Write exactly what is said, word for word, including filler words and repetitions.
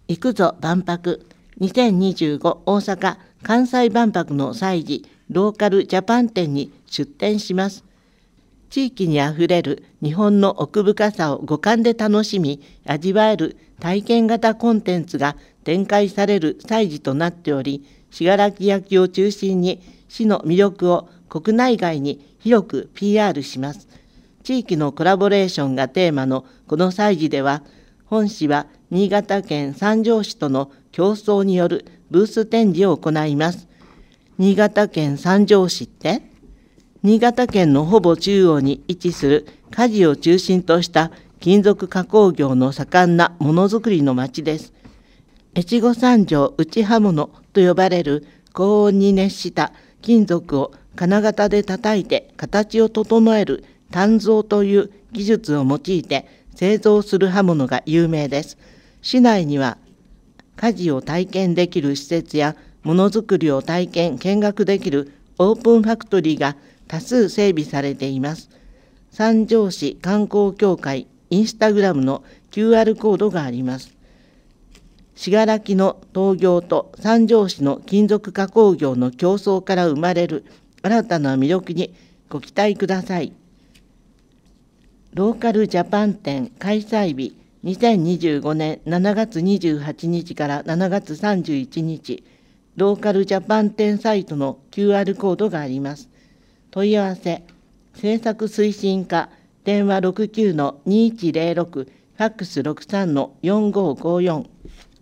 行くぞ万博にせんにじゅうご大阪・関西万博の祭事ローカルジャパン展に出展します。地域にあふれる日本の奥深さを五感で楽しみ味わえる体験型コンテンツが展開される祭事となっており、信楽焼を中心に市の魅力を国内外に広く ピーアール します。地域のコラボレーションがテーマのこの祭事では、本市は新潟県三条市との競争によるブース展示を行います。新潟県三条市って新潟県のほぼ中央に位置する鍛冶を中心とした金属加工業の盛んなものづくりの町です。越後三条内刃物と呼ばれる高温に熱した金属を金型で叩いて形を整える鍛造という技術を用いて製造する刃物が有名です。市内には鍛冶を体験できる施設やものづくりを体験見学できるオープンファクトリーが多数整備されています。三条市観光協会インスタグラムの キューアール コードがあります。信楽の陶業と三条市の金属加工業の競争から生まれる新たな魅力にご期待ください。ローカルジャパン展開催日にせんにじゅうごねんしちがつにじゅうはちにちからしちがつさんじゅういちにち、ローカルジャパン展サイトの キューアール コードがあります。問い合わせ、制作推進課、電話 ろくきゅうのにいちゼロろく、ファックス ろくさんのよんごーごーよん。